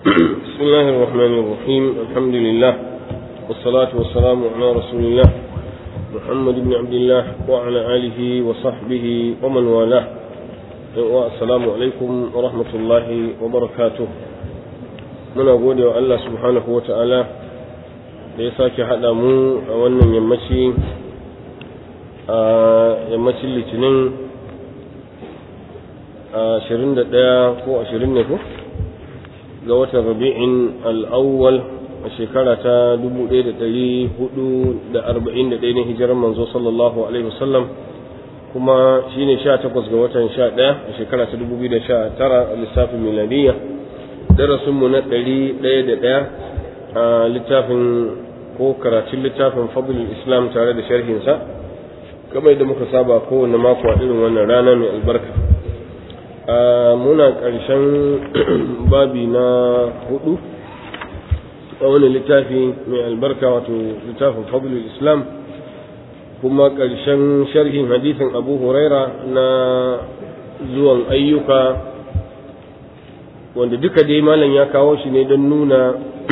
بسم الله الرحمن الرحيم. الحمد لله والصلاة والسلام على رسول الله محمد بن عبد الله وعلى آله وصحبه ومن والاه. والسلام عليكم ورحمة الله وبركاته. muna gode wa Allah subhanahu wa ta'ala da ya sake haɗa mu a wannan yammacin litinin 21 ko 20 ne ko ga watan rabi'in al'awwal a shekara ta 1441 ne hijirar manzo sallallahu alaihi wasallam, kuma shine 18 ga watan 11 a shekara ta 2019 a lissafin miladiyya. darasinmu na 101 a littafin ko karatun littafin fadlul islam tare da sharhinsa, kamar da muka saba kowane mako a irin wannan rana mai albarka. Muna ƙarshen babi na 4 a wani littafi mai albarka, wato littafin fadlul islam, kuma ƙarshen sharhin hadisin abu huraira na zuwan ayyuka, wanda duka dai malam ya kawo shi ne don nuna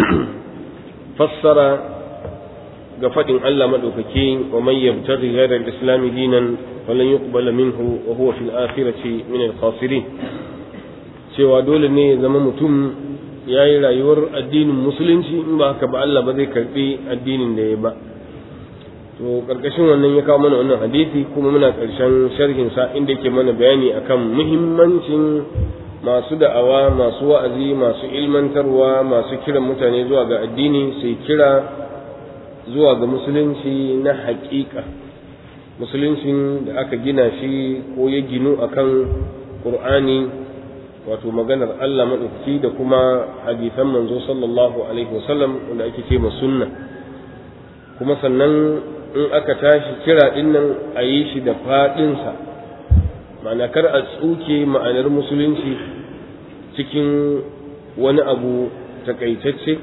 fassara ga faɗin Allah maɗaukaki, wa man yabtaghi ghayra al-islam dinan falan yuqbala minhu wa huwa fil akhirati min al-khasirin. Cewa dole ne ya zama mutum yayi rayuwar addinin musulunci, in ba haka ba Allah ba zai karbi addinin da ya ba. To karkashin wannan ya kawo mana wannan hadisi, kuma muna karshen sharhin sa inda yake mana bayani akan muhimmancin masu da'awa, masu wa'azi, masu ilmantarwa, masu kiran mutane zuwa ga addini, sai kira zuwa ga musulunci na haƙiƙa, musuluncin da aka gina shi ko ya ginu akan Qur'ani, wato maganar Allah maɗaukaki, da kuma hadisan manzo sallallahu alaihi wasallam wanda ake ce sunna. Kuma sannan in aka tashi kira din nan a yi shi da faɗinsa, ma'ana kar a tsuke ma'anar musulunci cikin wani abu takaitacce,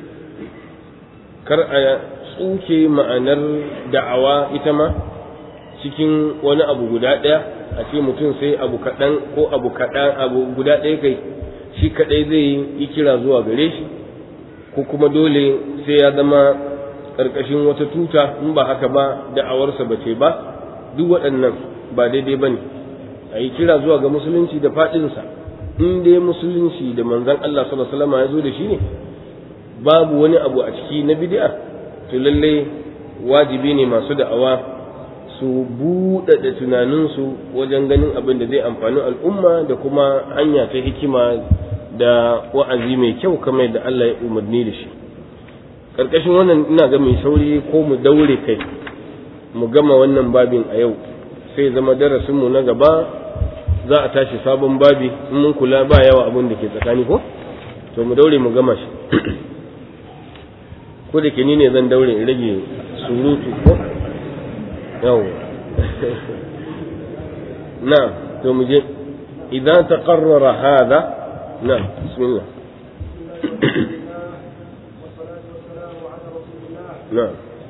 kar a tsuke ma'anar da'awa ita ma cikin wani abu guda ɗaya, a ce mutum sai abu kaɗan ko abu guda ɗaya kai shi kaɗai zai yi kira zuwa gare shi, ko kuma dole sai ya zama ƙarƙashin wata tuta, in ba haka ba da'awarsa ba ce ba. Duk waɗannan ba daidai ba ne. A yi kira zuwa ga musulunci da faɗinsa, in dai musulunci da manzon Allah sallallahu alaihi wasallam ya zo da shi ne, babu wani abu a ciki na bid'a, to lalle wajibi ne masu da'awa su buɗaɗa tunaninsu wajen ganin abin da zai amfani al'umma, da kuma hanya ta hikima da wa'azi mai kyau kamar da Allah ya umarni da shi. Karkashin wannan ina ga mai sauri ko mu daure kai mu gama wannan babin a yau, sai zama darasinmu na gaba za a tashi sabon babi, in mun kula ba yawa abin da ke tsakani ko, to mu daure mu gama shi. Ko da ke ni ne zan daure in rage surutu ko yau. Na to mu je, idan taqarrara hada. Na bismillah. Na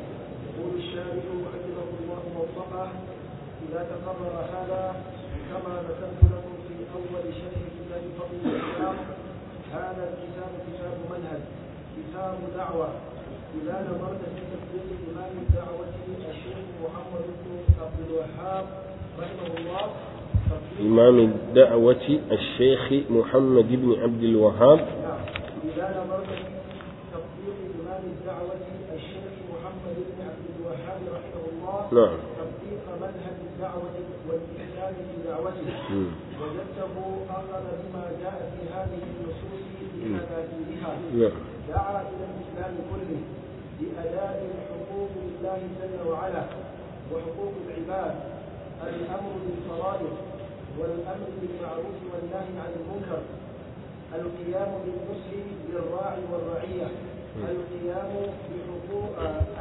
إذا تقرر هذا كما ذكرت لكم في أول شرح كتاب فضل الإسلام، هذا الكتاب كتاب منهج، كتاب دعوة. إذا نظرت في تطبيق إمام الدعوة الشيخ محمد بن عبد الوهاب رحمه الله، إمام الدعوة الشيخ محمد بن عبد الوهاب. إذا نظرت في تطبيق إمام الدعوة الشيخ محمد بن عبد الوهاب رحمه الله، نعم، منهج الدعوة والإحسان في دعوته، وجدته أخذ بما جاء في هذه النصوص بمفاتيحها، دعا إلى الإسلام كله بأداء حقوق الله جل وعلا وحقوق العباد، الأمر بالفرائض والأمر بالمعروف والنهي عن المنكر، القيام بالنصح للراعي والرعية، القيام بالحقوق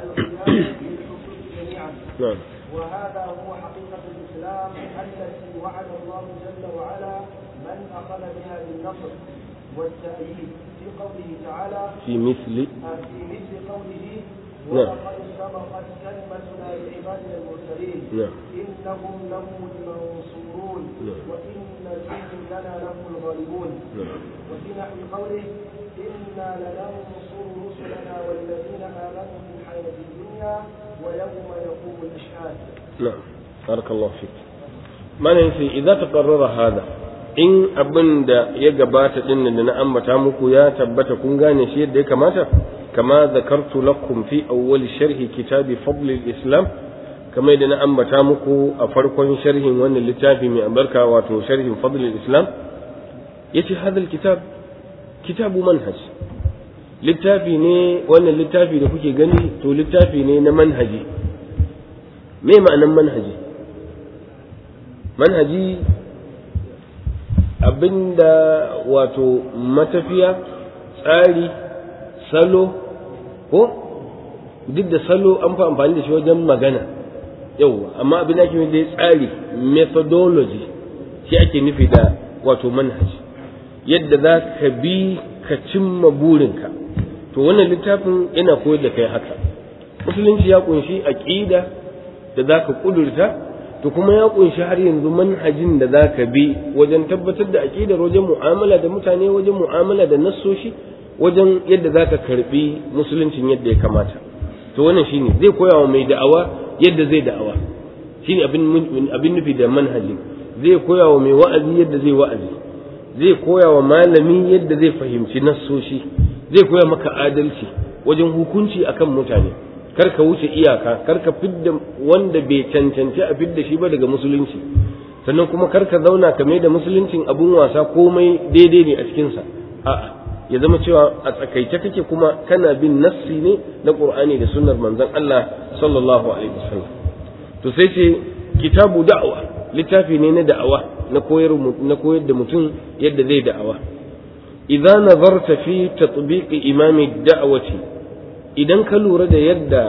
جميعا. وهذا هو حقيقة الإسلام التي وعد الله جل وعلا من أخذ بها بالنصر والتأييد في قوله تعالى في مثل قوله ولقد سبقت كلمتنا لعبادنا المرسلين إنهم لهم المنصورون وإن جندنا لهم الغالبون. وفي نحو قوله إنا لهم في الحياة الدنيا ويوم يقوم الأشهاد. نعم بارك الله فيك. ما ننسي إذا تقرر هذا in abin da ya gabata din da na ambata muku ya tabbata kun gane shi yadda ya kamata kama zakartu lakum fi awwal sharhi kitabi fadl al-islam kamar da na ambata muku a farkon sharhin wannan littafi mai albarka wato sharhin fadl al-islam yace hadal kitab kitabu manhaj littafi ne wannan littafi da kuke gani to littafi ne na manhaji me ma'anan manhaji manhaji abinda wato matafiya tsari salo ko duk da salo an fa amfani da shi wajen magana yauwa amma abin da ake nufi da tsari methodology shi ake nufi da wato manhaji yadda za ka bi ka cimma burinka to wannan littafin yana koyar da kai haka musulunci ya kunshi aqida da za ka kudurta to kuma ya kunshi har yanzu manhajin da za ka bi wajen tabbatar da aqidar wajen mu'amala da mutane wajen mu'amala da nassoshi wajen yadda za ka karbi musuluncin yadda ya kamata to wannan shine zai koya wa mai da'awa yadda zai da'awa shine abin nufi da manhajin zai koya wa mai wa'azi yadda zai wa'azi zai koya wa malami yadda zai fahimci nassoshi zai koya maka adalci wajen hukunci akan mutane karka wuce iyaka karka fidda wanda bai cancanci a fidda shi ba daga musulunci sannan kuma karka zauna ka mai da musuluncin abun wasa komai daidai ne a cikinsa a'a ya zama cewa a tsakaice kake kuma kana bin nassi ne na qur'ani da sunnar manzon Allah sallallahu alaihi wasallam to sai ce kitabu da'wa littafi ne na da'awa na koyar da mutum yadda zai da'awa idza nazarta fi tatbiqi imami da'wati idan ka lura da yadda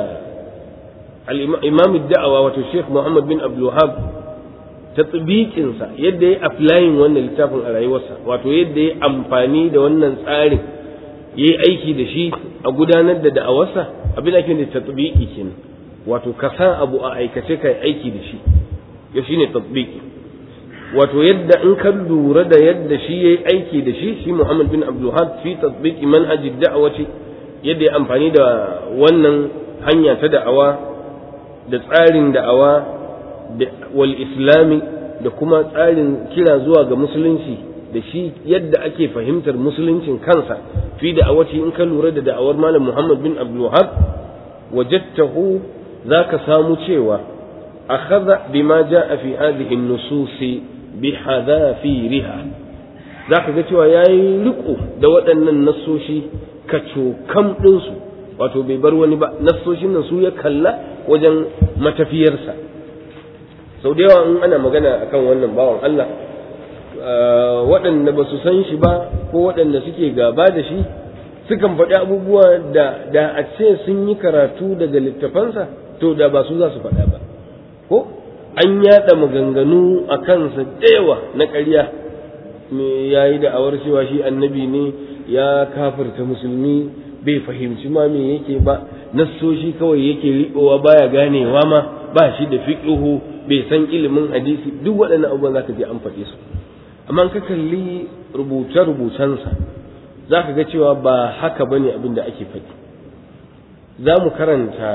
al-imam ad-da'wa wato Sheikh Muhammad bin Abdul Wahhab tatbiqin sa yadda ya applying wannan littafin a rayuwarsa wato yadda ya amfani da wannan tsarin yayi aiki da shi a gudanar da da'awarsa abin da ake da tatbiqi kenan wato ka san abu a aikace kai aiki da shi ya shine tatbiqi wato yadda in ka lura da yadda shi yayi aiki da shi Muhammad bin Abdul Wahhab fi tatbiqi manhaj ad-da'wati yadda ya amfani da wannan hanya ta da'awa da tsarin da'awa wal islami da kuma tsarin kira zuwa ga musulunci da shi yadda ake fahimtar musuluncin kansa fi da'awati in ka lura da da'awar malam Muhammad bin Abdul Wahhab wajadtahu zaka samu cewa akhadha bima jaa fi hadhihi an-nusus bi hadafiriha zaka ga cewa yayi riko da waɗannan nassoshi kacokam ɗinsu wato bai bar wani ba nassoshin nan su ya kalla wajen matafiyarsa sau da yawa in ana magana akan wannan bawan Allah waɗanda ba su san shi ba ko waɗanda suke gaba da shi sukan faɗi abubuwa da a ce sun yi karatu daga littafansa to da ba su za su faɗa ba ko an yaɗa maganganu a kansa da yawa na ƙarya ya yi da'awar cewa shi annabi ne ya kafirta musulmi bai fahimci ma me yake ba nassoshi kawai yake riƙowa baya ganewa ma ba shi da fiqhu bai san ilimin hadisi duk waɗannan abubuwan zaka je an faɗe su amma ka kalli rubuce-rubucensa zaka ga cewa ba haka bane abin da ake faɗi za mu karanta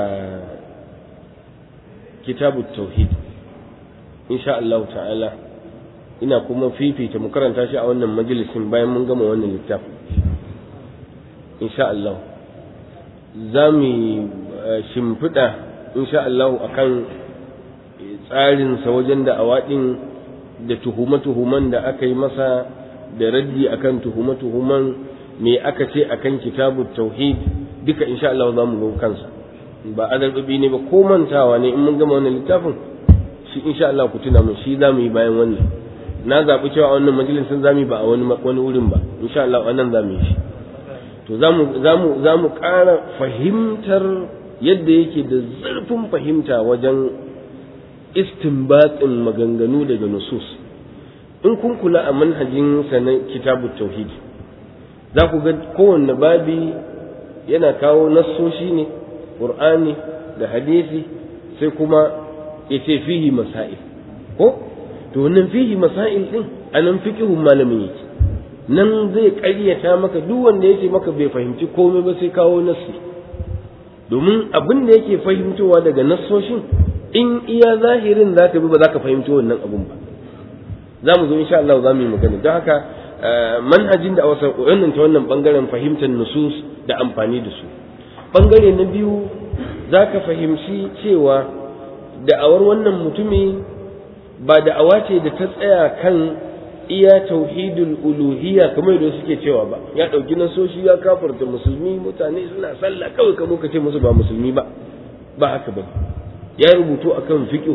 kitabut tauhid insha Allah ta'ala ina kuma fifita mu karanta shi a wannan majalisin bayan mun gama wannan littafin insha Allah za mu shimfiɗa insha Allah akan tsarinsa wajen da awaɗin da tuhume-tuhuman da aka yi masa da raddi akan tuhume-tuhuman me aka ce akan kitabut tauhid duka insha Allah za mu zo kansa ba adalbi ne ba ko mantawa ne in mun gama wannan littafin shi insha Allah ku tuna mun shi za mu yi bayan wannan na zaɓi cewa a wannan majalisin za mu yi ba a wani wurin ba insha Allah wannan za mu yi shi to za mu ƙara fahimtar yadda yake da zurfin fahimta wajen istinbatin maganganu daga nusus in kun kula a manhajin sanan kitabut tauhid za ku ga kowanne babi yana kawo nassoshi ne qur'ani da hadisi sai kuma yace fihi masail ko to wannan fihi masail din anan fiqhun malamin yake nan zai ƙaryata maka duk wanda yake maka bai fahimci komai ba sai kawo nassi domin abin da yake fahimtowa daga nassoshin in iya zahirin za ka bi ba za ka fahimci wannan abun ba. za mu zo insha Allah za mu yi magana. Don haka manhajin da wasu wannan ta wannan bangaren fahimtar nusus da amfani da su. Bangare na biyu za ka fahimci cewa da'awar wannan mutumi ba da'awa ce da ta tsaya kan iya tauhidul uluhiyya kamar yadda suke cewa ba, ya ɗauki nasoshi ya kafarta musulmi, mutane suna sallah kawai ka muka ce musu ba musulmi ba, ba haka ba. Ya rubutu akan fiqh,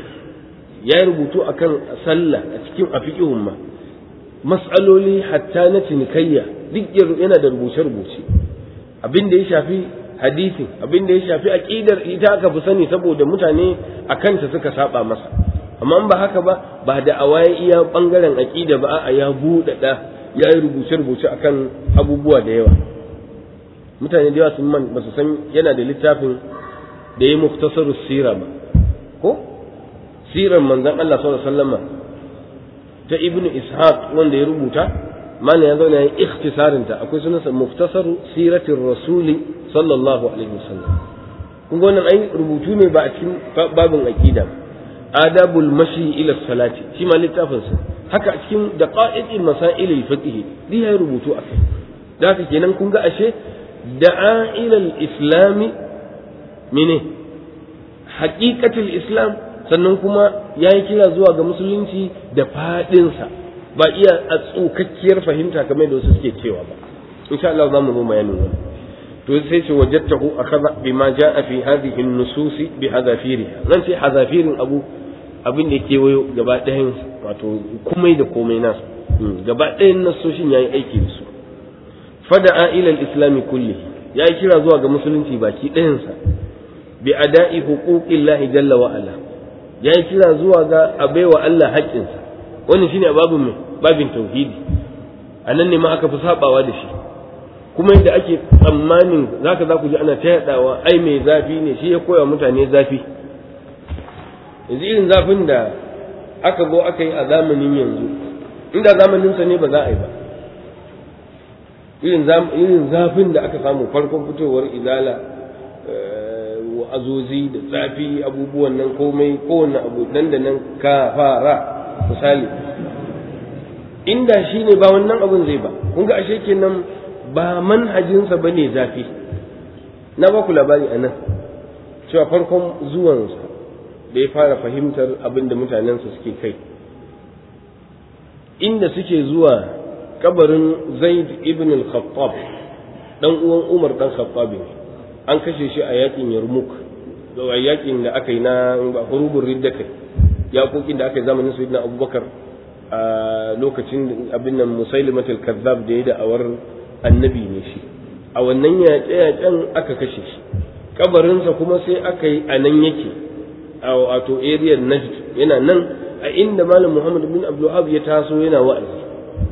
ya rubutu akan sallah a cikin fiqhun ma, mas'aloli hatta na cinikayya duk yana da rubuce-rubuce. Abin da ya shafi hadisi, abin da ya shafi aqidar ita aka fi sani saboda mutane a kanta suka saba masa. Amma ba haka ba da awaye iya bangaren aqida ba, a ya buɗaɗa ya yi rubuce-rubuce akan abubuwa da yawa. Mutane da yawa sun ba su san yana da littafin da ya muktasarus sira ba, ko sirar manzon Allah sallallahu alaihi wasallam ta Ibn Ishaq wanda ya rubuta, mana ya zauna yin ikhtisarin ta, akwai sunansa muktasaru siratir rasuli sallallahu alaihi wasallam. kun ga wannan ai rubutu ne ba a cikin babin aqida. Adabul mashi ila salati shi ma littafin sa, haka a cikin daqa'iqil masail al-fiqh dai ya rubutu akai. Da haka kenan kun ga ashe da'a ila al-islam mene haqiqatul islam, sannan kuma yayi kira zuwa ga musulunci da fadin sa, ba iya a tsukakkiyar fahimta kamar da wasu suke cewa ba. Insha Allah za mu zo bayanin wannan. To sai ce wajadtahu akhadha bima jaa fi hadhihi an-nusus bi hadafiriha. Nan sai hadafirin abin da yake wayo gaba ɗayan, wato komai da komai nasu gaba ɗayan nasoshin yayi aiki da su. Fada'a ila al-islam kullihi, yayi kira zuwa ga musulunci baki ɗayan sa, bi ada'i huquqillahi jalla wa ala, yayi kira zuwa ga abaiwa Allah haƙƙinsa. Wannan shine babin tauhidi. Anan ne ma aka fi sabawa da shi, kuma yadda ake tsammanin za ku ji ana ta yaɗawa ai mai zafi ne shi ya koya mutane zafi. Yanzu irin zafin da aka zo aka yi a zamanin yanzu, inda zamaninsa ne ba za a yi ba. Irin zafin da aka samu farkon fitowar izala, wa'azozi da zafi, abubuwan nan komai, kowane abu nan da nan ka fara misali, inda shi ne ba wannan abin zai ba. Kun ga ashe kenan ba manhajinsa ba ne zafi. Na ba ku labari a nan cewa farkon zuwansa da ya fara fahimtar abin da mutanensa suke kai, inda suke zuwa kabarin Zaid ibn al-Khattab, dan uwan Umar dan Khattab ne, an kashe shi a yakin Yarmouk, da yakin da aka yi na hurubun ridda kai, yakokin da aka yi zamanin Sayyidina Abubakar a lokacin abin nan Musailimatul Kazzab da ya da'awar annabi ne shi. A wannan yaƙe-yaƙen aka kashe shi, kabarinsa kuma sai aka yi a nan yake, a wato area Najd, yana nan a inda Malam Muhammad bin Abdul Wahhab ya taso yana wa'azi,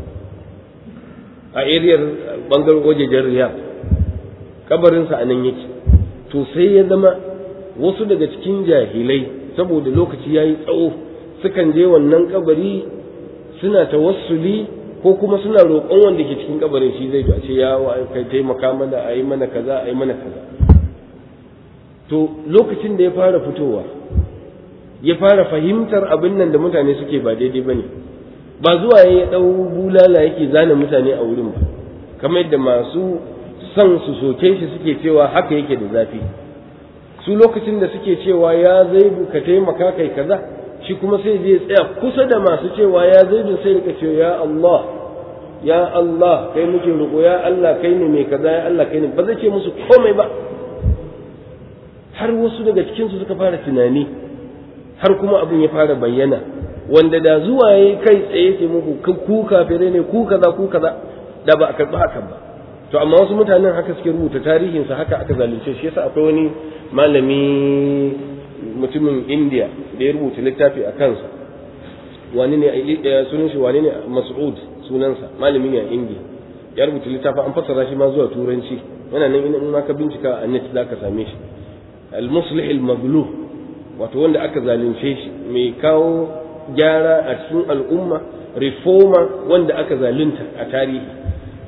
a area bangaren wajejen Riyadh, kabarinsa a nan yake. To sai ya zama wasu daga cikin jahilai saboda lokaci yayi tsawo sukan je wannan kabari suna tawassuli ko kuma suna roƙon wanda ke cikin kabarin shi zai ce ya kai taimaka mana, a yi mana kaza, a yi mana kaza. To lokacin da ya fara fitowa, ya fara fahimtar abin nan da mutane suke ba daidai bane, ba zuwa ya dau bulala yake zana mutane a wurin ba, kamar yadda masu son su soke shi suke cewa haka yake da zafi. Su lokacin da suke cewa ya Zaidu ka taimaka kai kaza, shi kuma sai zai tsaya kusa da masu cewa ya Zaidu sai rika cewa ya Allah, ya Allah kai muke roƙo, ya Allah kai ne mai kaza, ya Allah kai ne, ba zai ce musu komai ba. Har wasu daga cikinsu suka fara tunani, har kuma abin ya fara bayyana, wanda da zuwa yayi kai tsaye ce muku ku kafire ne, ku kaza ku kaza, da ba a karɓi hakan ba. To amma wasu mutanen haka suke rubuta tarihinsa, haka aka zalunce shi. Yasa akwai wani malami mutumin India da ya rubuta littafi a kansa, wani ne sunan shi wani ne Mas'ud sunansa, malami ne a India, ya rubuta littafi an fassara shi ma zuwa turanci, yana nan in ma ka bincika a net zaka same shi. Al-Muslih al-Maghlub, wato wanda aka zalunce shi, mai kawo gyara a cikin al'umma, reformer wanda aka zalunta a tarihi.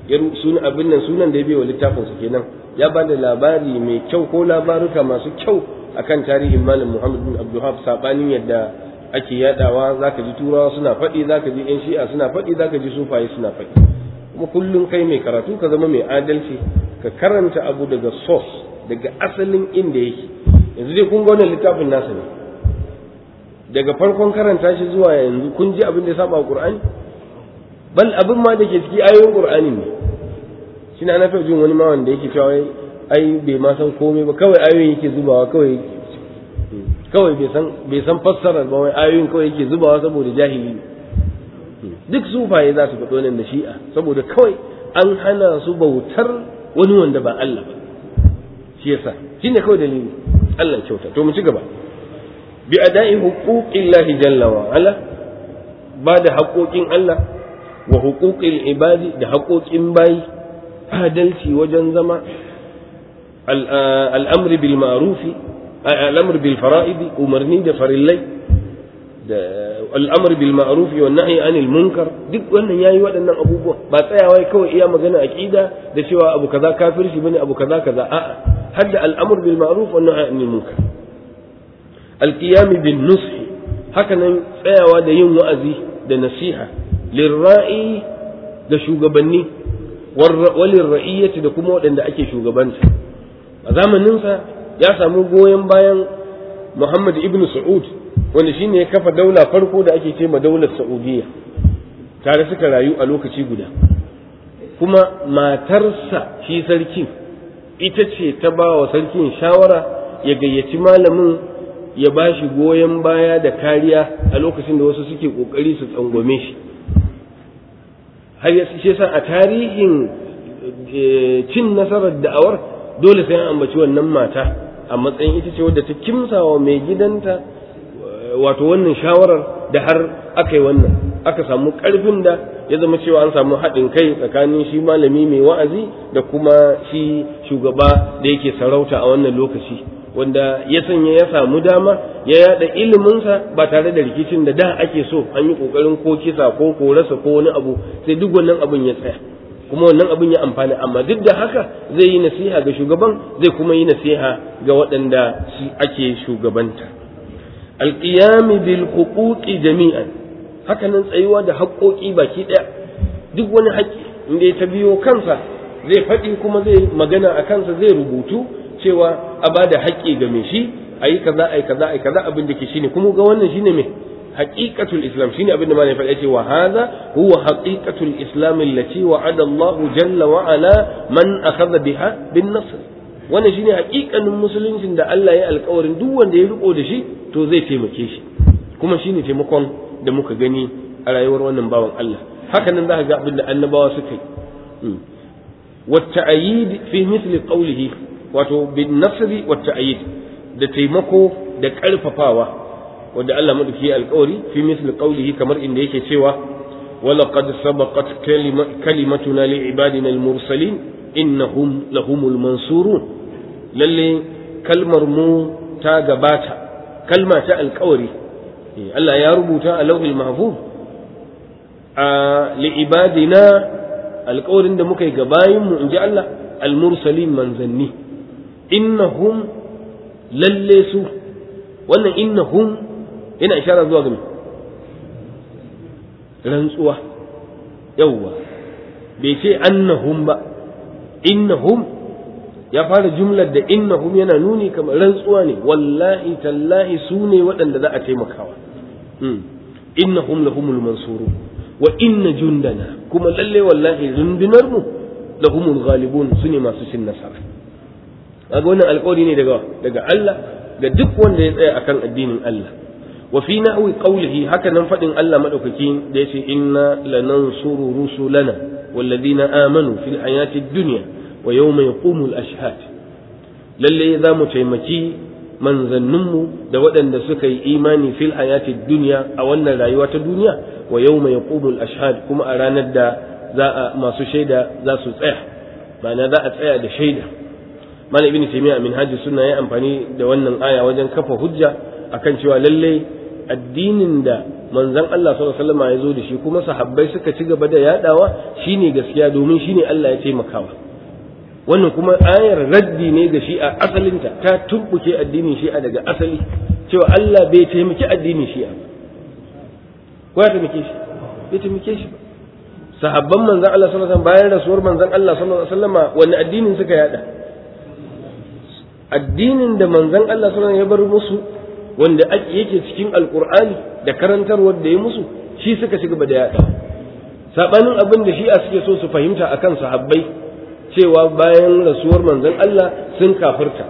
sunan abin nan sunan da ya biyo littafin sa kenan ya ba da labari mai kyau ko labaruka masu kyau akan tarihin malam Muhammad bin Abdul Wahhab, sabanin yadda ake yadawa. Zaka ji turawa suna faɗi, zaka ji yan shi'a suna faɗi, zaka ji sufaye suna faɗi. kuma kullum kai mai karatu ka zama mai adalci, ka karanta abu daga source, daga asalin inda yake. Yanzu dai kun ga wannan littafin nasa ne, daga farkon karanta shi zuwa yanzu kun ji abin da ya saba Qur'ani, bal abin ma da ke ciki ayoyin Qur'ani ne. Shi na fi jin wani ma wanda yake cewa ai bai ma san komai ba, kawai ayoyin yake zubawa, kawai bai san fassarar ba, wai ayoyin kawai yake zubawa saboda jahili. Duk sufaye za su faɗo nan da shi'a saboda kawai an hana su bautar wani wanda ba Allah ba, shi yasa shine kawai dalili. Allah kyauta. To mu ci gaba. Bi ada'i huquqillahi jalla wa ala, ba da haƙoƙin Allah wa huquqil ibadi, da haƙoƙin bayi, adalci wajen zama, al'amri bil ma'rufi, al'amri bil fara'idi, umarni da farillai, da al'amri bil ma'rufi wa nahyi anil munkar. Duk wannan yayi waɗannan abubuwa, ba tsayawa kawai iya magana aqida da cewa abu kaza kafirci bane, abu kaza kaza, a'a, hadda al'amr bil ma'ruf wa nahyi anil munkar. Al-qiyam bin nush, haka nan tsayawa da yin wa'azi da nasiha lirra'i, da shugabanni, walin ra'iyyati, da kuma waɗanda ake shugabanta. A zamaninsa ya samu goyon bayan Muhammad ibn Saud, wanda shine ya kafa daula farko da ake ce ma daular Saudiya, tare suka rayu a lokaci guda. Kuma matarsa shi sarkin ita ce ta ba wa sarkin shawara ya gayyaci malamin ya ba shi goyon baya da kariya a lokacin da wasu suke kokari su tsangwame shi. Har ya ce sa a tarihin cin nasarar da'awar dole sai an ambaci wannan mata a matsayin ita ce wadda ta kimsawa mai gidanta wato wannan shawarar da har aka yi wannan, aka samu ƙarfin da ya zama cewa an samu haɗin kai tsakanin shi malami mai wa'azi da kuma shi shugaba da yake sarauta a wannan lokaci, wanda ya sanya ya samu dama ya yada iliminsa ba tare da rikicin da ake so an yi ƙoƙarin ko kisa ko korasa ko wani abu, sai duk wannan abin ya tsaya, kuma wannan abin ya amfana. Amma duk da haka zai yi nasiha ga shugaban, zai kuma yi nasiha ga waɗanda shi ake shugabanta. Alƙiyami bil huquqi jami'an, haka nan tsayuwa da haƙoƙi baki ɗaya, duk wani haƙƙi inda ya ta biyo kansa zai faɗi kuma zai magana a kansa, zai rubutu cewa a ba da haƙƙi ga mai shi, a yi kaza a yi kaza a yi kaza, abin da ke shine kuma ga wannan shine mai haqiqatul islam, shine abin da malai faɗa ce wa hadha huwa haqiqatul islam allati wa'ada Allah jalla wa ala man akhadha biha bin nasr. Wannan shine haƙiƙanin musuluncin da Allah ya alƙawarin duk wanda ya riko da shi to zai taimake shi, kuma shine taimakon da muka gani a rayuwar wannan bawan Allah. Haka nan za ga abin da annabawa suka yi. Wa ta'yid fi mithli qawlihi, wato bin nasri wa ta'yid, da taimako da ƙarfafawa wanda Allah madauki ya alƙawari fi mithli qawlihi, kamar inda yake cewa walaqad sabaqat kalimatuna li ibadina al-mursalin innahum lahumul mansurun. Lalle kalmar mu ta gabata, kalma ta alƙawari Allah ya rubuta a lauhil mahfuz a li ibadina, alƙawarin da muka yi ga bayinmu inji Allah al-mursalin, manzanni. Innahum, lalle su, wannan innahum yana ishara zuwa ga rantsuwa, yawwa bai ce annahum ba, innahum ya fara jumlar da innahum yana nuni kamar rantsuwa ne, wallahi tallahi su ne waɗanda za a taimakawa. Innahum lahumul mansurun wa inna jundana, kuma lalle wallahi rundunar mu lahumul ghalibun, su ne masu cin nasara. Kaga wannan alƙawari ne daga Allah ga duk wanda ya tsaya akan addinin Allah. Wa fi nahwi qawlihi, haka nan fadin Allah madaukaki da yace inna lanansuru rusulana walladina amanu fil hayatid dunya wa yawma yaqumul ashhad. Lalle za mu taimaki manzanninmu da waɗanda suka yi imani fil hayatid dunya, a wannan rayuwa ta duniya, wa yawma yaqumul ashhad, kuma a ranar da masu shaida za su tsaya, ma'ana za a tsaya da shaida. Malam Ibn Taymiyyah min Hajji Sunna ya amfani da wannan aya wajen kafa hujja akan cewa lalle addinin da manzon Allah sallallahu alaihi wasallam ya zo da shi kuma sahabbai suka ci gaba da yadawa shine gaskiya domin shine Allah ya taimakawa. Wannan kuma ayar raddi ne ga shi'a asalinta, ta tumbuke addinin shi'a daga asali, cewa Allah bai taimaki addinin shi'a ba. Ko ya taimake shi? Bai taimake shi ba. Sahabban manzon Allah sallallahu alaihi wasallam bayan rasuwar manzon Allah sallallahu alaihi wasallam wani addinin suka yada? Addinin da manzon Allah sallallahu alaihi wasallam ya bar musu, wanda yake cikin alqur'ani da karantarwar da ya musu, shi suka ci gaba da yada. Sabanin abin da shi'a suke so su fahimta akan sahabbai, cewa bayan rasuwar manzon Allah sun kafirta.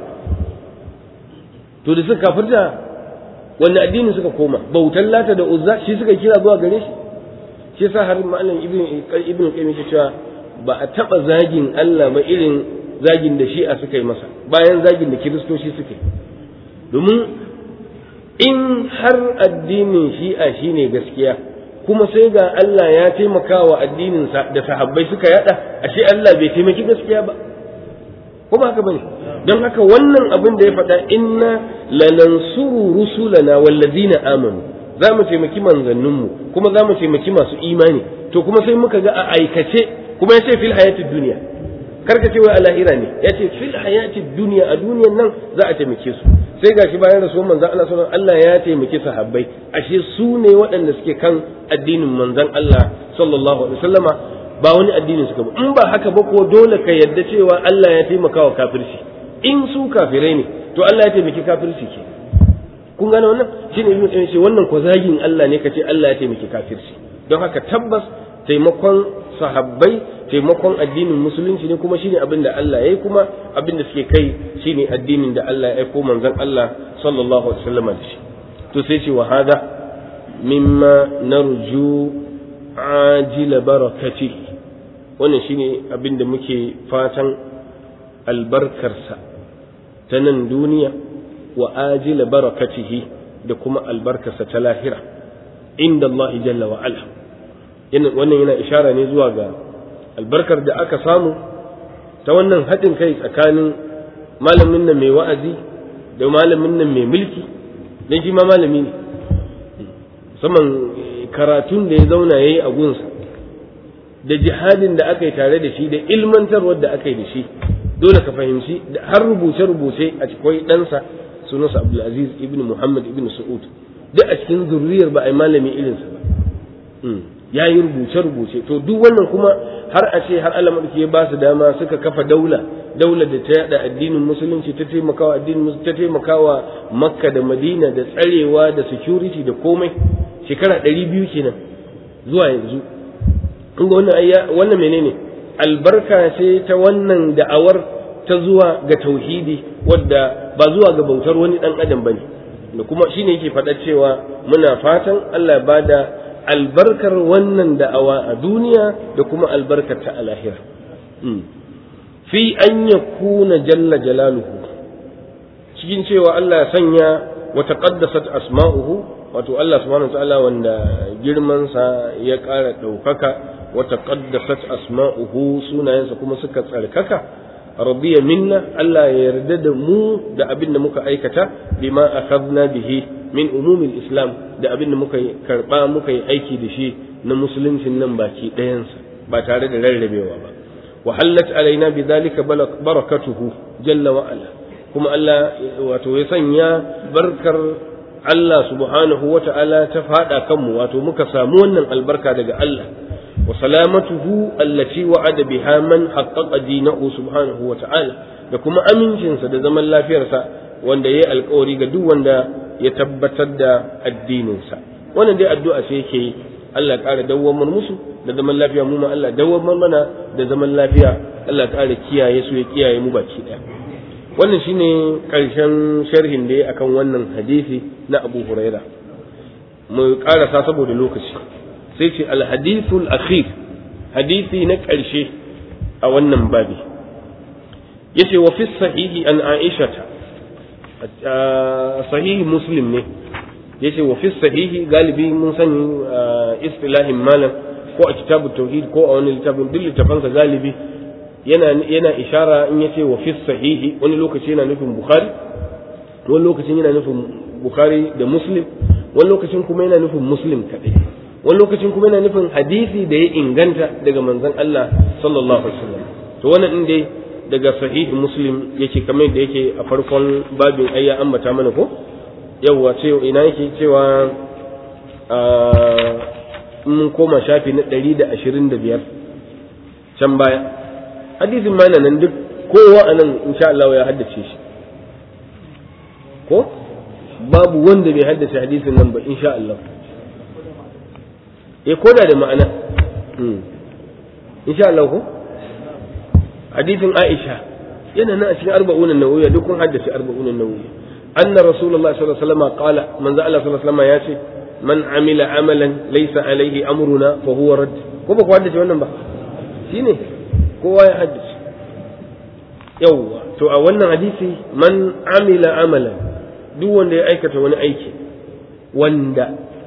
To da suka kafirta, wani addini suka koma? Bautan Lata da Uzza shi suka kira zuwa gare shi. Shi yasa har malam ibn Qayyim yake cewa ba a taba zagin Allah ba irin zagin da Shi'a suka yi masa, bayan zagin da Kiristoci suka yi. Domin in har addinin Shi'a shine gaskiya, kuma sai ga Allah ya taimaka wa addininsa da sahabbai suka yada, ashe Allah bai taimaki gaskiya ba, kuma haka bane. Don haka wannan abin da ya faɗa, inna lanansuru rusulana wallazina amanu, za mu taimaki manzanninmu kuma za mu taimaki masu imani. To kuma sai muka ga a aikace, kuma ya ce fil hayatid duniya, karka ce wai a lahira ne, ya ce fil hayatid duniya, a duniyan nan za a taimake su. Sai gashi bayan rasuwar manzon Allah sallallahu alaihi wasallam, Allah ya taimaki sahabbai, ashe su ne waɗanda suke kan addinin manzon Allah sallallahu alaihi wasallama, ba wani addinin suka ba. In ba haka ba ko dole ka yadda cewa Allah ya taimaka wa kafirci. In su kafirai ne, to Allah ya taimaki kafirci ke. Kun gane wannan? Shine ibnu Qayyim ce wannan ko zagin Allah ne, kace Allah ya taimaki kafirci. Don haka tabbas taimakon sahabbai, taimakon addinin musulunci ne, kuma shine abin da Allah ya yi, kuma abin da suke kai shine addinin da Allah ya aiko manzon Allah sallallahu alaihi wasallam da shi. To sai ce wa hada mimma narju ajila barakati, wannan shine abin da muke fatan albarkarsa ta nan duniya, wa ajila barakatihi, da kuma albarkarsa ta lahira inda Allah jalla wa ala. Wannan yana ishara ne zuwa ga albarkar da aka samu ta wannan haɗin kai tsakanin malamin nan mai wa'azi da malamin nan mai mulki, dan shi ma malami ne, musamman karatun da ya zauna yayi a gunsa, da jihadin da aka yi tare da shi, da ilmantarwar da aka yi da shi. Dole ka fahimci har rubuce-rubuce a cikin ɗansa sunansa Abdulaziz ibn Muhammad ibn Saud, duk a cikin zurriyar ba a yi malami irinsa ba. Ya yi rubuce-rubuce. To duk wannan kuma har a ce har Allah madauki ya ba su dama suka kafa daular da ta yada addinin musulunci, ta taimakawa addinin musulunci, ta taimakawa Makka da Madina da tsarewa da security da komai, shekara 200 kenan zuwa yanzu. Kun ga wannan menene? Albarka ce ta wannan da'awar ta zuwa ga tauhidi, wadda ba zuwa ga bautar wani dan adam bane. Da kuma shine yake faɗa cewa muna fatan Allah ya bada albarkar wannan da'awa a duniya da kuma albarkar ta a lahira. Fi an yakuna jalla jalaluhu, cikin cewa Allah ya sanya wa taqaddasat asma'uhu, wato Allah subhanahu wa ta'ala wanda girman sa ya ƙara ɗaukaka, wa taqaddasat asma'uhu, sunayensa kuma suka tsarkaka, radiya minna, Allah ya yarda da mu da abin da muka aikata, bima akhadna bihi min umumil islam, da abin da muka karba muka yi aiki da shi na musuluncin nan baki ɗayansa ba tare da rarrabewa ba. wa hallat alaina bidhalika barakatuhu jalla wa ala, kuma Allah wato ya sanya barkar Allah subhanahu wa ta'ala ta fada kanmu, wato muka samu wannan albarka daga Allah. wa salamatuhu allati wa'ada biha man haqqaqa dinahu subhanahu wa ta'ala, da kuma amincinsa da zaman lafiyarsa wanda yayi alƙawari ga duk wanda ya tabbatar da addininsa. Wannan dai addu'a ce yake yi, Allah ya ƙara dawwamar musu da zaman lafiya, mu ma Allah dawwamar mana da zaman lafiya, Allah ya ƙara kiyaye su, ya kiyaye mu baki ɗaya. Wannan shine ƙarshen sharhin da ya akan wannan hadisi na Abu Huraira. Mu ƙarasa saboda lokaci, sai ce al-hadithul akhir, hadisi na ƙarshe a wannan babi. Yace wa fi sahihi an Aisha, sahihi Muslim ne, yace wa fi sahihi, galibi mun sani istilahin malam ko a kitabut tauhid ko a wani littafin, duk littafansa galibi yana ishara in yace wa fi sahihi, wani lokaci yana nufin Bukhari, wani lokacin yana nufin Bukhari da Muslim, wani lokacin kuma yana nufin muslim kadai, wani lokacin kuma yana nufin hadisi da ya inganta daga manzon Allah sallallahu alaihi wasallam. To wannan din dai daga sahih muslim yake kamar da yake a farkon babin ayya ambata mana ko yawwa cewa ina yake cewa mun koma shafi na 125 can baya hadisin ma nan duk kowa anan insha Allah ya haddace shi ko babu wanda bai haddace hadisin nan ba insha Allah koda da ma'ana insha Allah ko hadisin Aisha yana nan a cikin 40 an-nawawiyya duk kun haddace 40 an-nawawiyya anna rasulullahi sallallahu alaihi wasallam qala manzo Allah sallallahu alaihi wasallam ya ce man amila amalan laysa alaihi amruna fa huwa rad ko ba ku haddace wannan ba shine kowa ya haddace yawwa to a wannan hadisi man amila amalan duk wanda ya aikata wani aiki wanda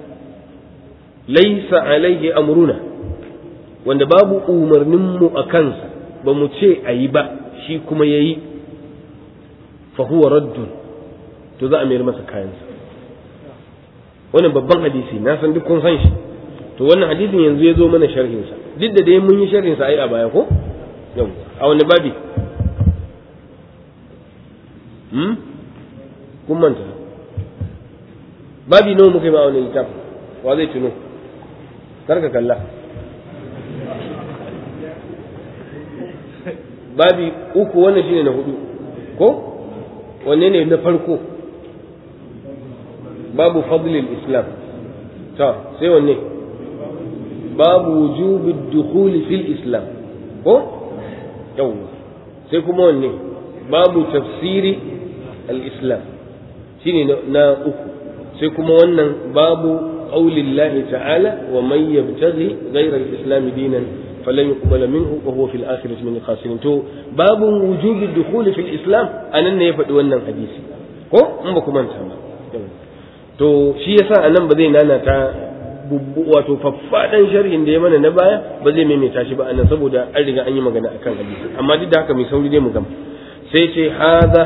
laysa alaihi amruna wanda babu umarnin mu a kansa ba mu ce ayi ba shi kuma yayi fa huwa raddun to za a mayar masa kayansa. Wannan babban hadisi na san duk kun san shi, to wannan hadisin yanzu ya zo mana sharhinsa duk da dai mun yi sharhinsa ai a baya ko yau a wani babi kun manta babi nawa muka yi ma a wani littafin wa zai tuno karka kalla babi uku wannan shine na hudu ko wanne ne na farko babu fadlil islam ta sai wanne babu wujubi dukhuli fil islam ko yau sai kuma wanne babu tafsiri al-islam shine na uku sai kuma wannan babu qaulillahi ta'ala wa man yabtaghi ghayra al-islam dinan falan yuqbala minhu wa huwa fil akhirati min al-khasirin to babu wujubi dukhuli fil islam anan ne ya faɗi wannan hadisi ko in ba ku manta ba to shi yasa anan ba zai nanata wato faffadan sharhin da ya mana na baya ba zai maimaita shi ba anan saboda an riga an yi magana akan hadisi amma duk da haka mai sauri dai mu gama sai ce hadha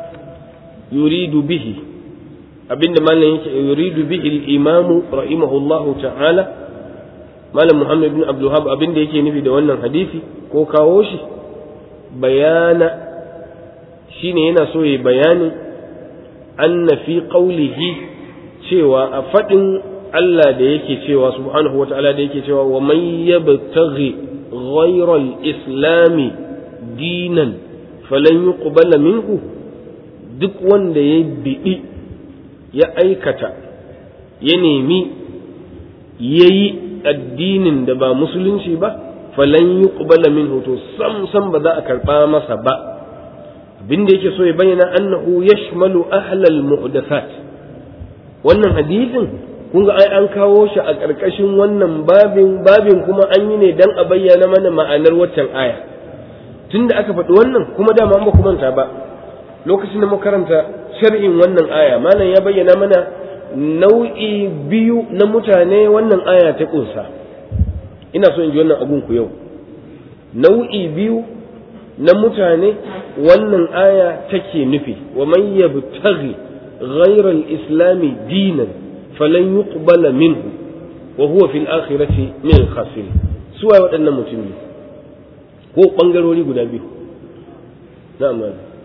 yuridu bihi abinda malam yake yuridu bihi al-imam rahimahullahu ta'ala malam Muhammad ibn Abdul Wahhab abinda yake nufi da wannan hadisi ko kawo shi bayana shine yana so yayi bayani anna fi qawlihi cewa a faɗin Allah da yake cewa subhanahu wa ta'ala da yake cewa wa man yabtaghi ghayra al-islam dinan falan yuqbala minhu duk wanda ya biɗi ya aikata ya nemi yayi addinin da ba musulunci ba falan yuqbala minhu to sam ba za a karba masa ba abinda yake so ya bayyana annahu yashmalu ahlal muhdathat wannan hadisin kun ga ai an kawo shi a ƙarƙashin wannan babin kuma an yi ne dan a bayyana mana ma'anar waccan aya tunda aka faɗi wannan kuma dama an ba ku manta ba lokacin da muka karanta shar'in wannan aya malam ya bayyana mana nau'i biyu na mutane wannan aya ta kunsa ina so in ji wannan abun ku yau nau'i biyu na mutane wannan aya take nufi wa man yabtaghi ghayra al-islam dinan falan yuqbala minhu wa huwa fil akhirati min al-khasirin su waye waɗannan mutum ne ko bangarori guda biyu na'am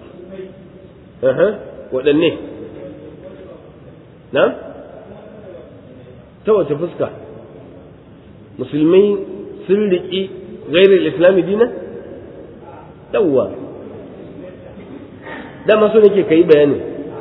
waɗanne na'am ta wace fuska musulmai sun riƙi ghayra al-islam dinan yawwa dama so nake kai bayani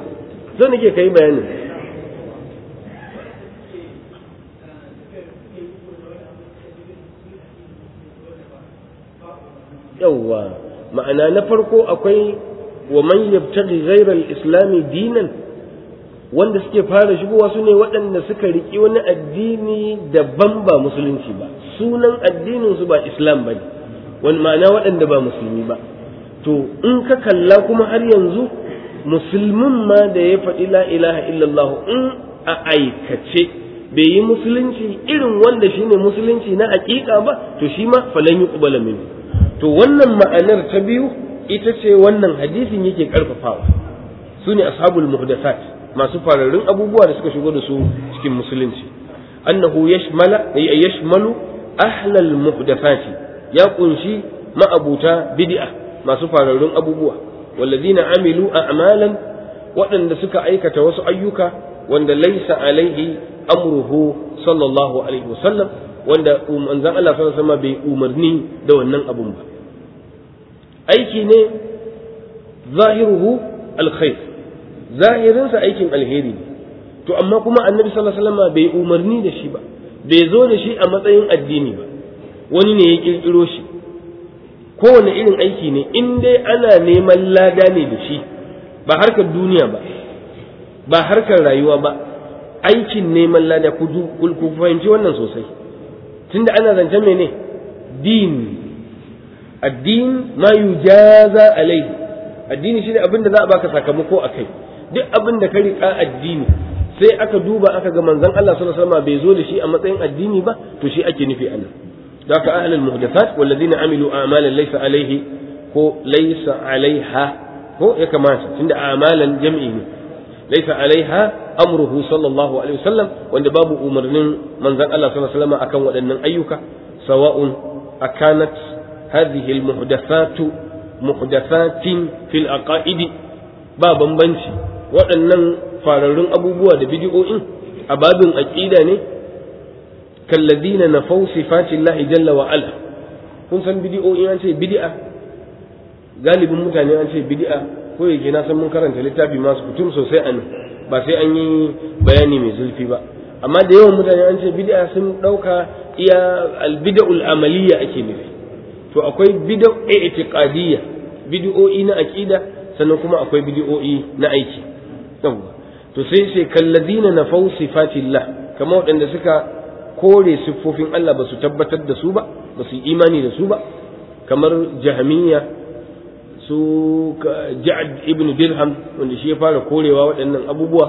yawwa ma'ana na farko akwai wa man yabtaghi ghayra al-islam dinan wanda suke fara shigowa su ne waɗanda suka riki wani addini daban ba musulunci ba sunan addinin su ba islam bane wani ma'ana waɗanda ba musulmi ba to in ka kalla kuma har yanzu musulmin ma da ya faɗi la ilaha illallah in a aikace bai yi musulunci irin wanda shine musulunci na hakika ba to shi ma falan yuqbala min to wannan ma'anar ta biyu ita ce wannan hadisin yake karfafawa su ne ashabul muhdathat masu fararrun abubuwa da suka shigo da su cikin musulunci annahu yashmalu ahlal muhdathati ya kunshi ma'abuta bid'a masu fararrun abubuwa walladina amilu a'malan waɗanda suka aikata wasu ayyuka wanda laysa alaihi amruhu sallallahu alaihi wasallam wanda manzon Allah sallallahu alaihi wasallam bai umarni da wannan abun ba aiki ne zahiruhu alkhair zahirinsa aikin alheri ne to amma kuma annabi sallallahu alaihi wasallam bai umarni da shi ba bai zo da shi a matsayin addini ba wani ne ya kirkiro shi kowane irin aiki ne in dai ana neman lada ne da shi ba harkar duniya ba ba harkar rayuwa ba aikin neman lada ku fahimci wannan sosai tunda ana zancen mene din addin ma yujaza alaihi addini shine abin da za a baka sakamako akai duk abin da ka riƙa addini sai aka duba aka ga manzon Allah sallallahu alaihi wasallam bai zo da shi a matsayin addini ba to shi ake nufi anan da ka ahlul muhdathat walladhina amilu a'malan laysa alaihi ko laysa alaiha ko ya kamata tunda a'malan jam'i ne laysa alaiha amruhu sallallahu alaihi wasallam wanda babu umarnin manzon Allah sallallahu alaihi wasallam akan waɗannan ayyuka sawa'un akanat hadhihi almuhdathat muhdathatin fil aqaid ba bambanci waɗannan fararrun abubuwa da bid'o'in a babin aqida ne kalladina nafau sifati Allah jalla wa ala kun san bid'o'in an ce bid'a galibin mutane an ce bid'a ko yake na san mun karanta littafi masu kutum sosai an ba sai an yi bayani mai zulfi ba amma da yawan mutane an ce bid'a sun dauka iya albid'ul amaliyya ake nufi to akwai bid'a i'tiqadiyya bid'o'i na aqida sannan kuma akwai bid'o'i na aiki to sai kalladina nafau sifatillah kamar waɗanda suka kore siffofin Allah ba su tabbatar da su ba ba su imani da su ba kamar jahmiya su Ja'd ibn Dirham wanda shi ya fara korewa waɗannan abubuwa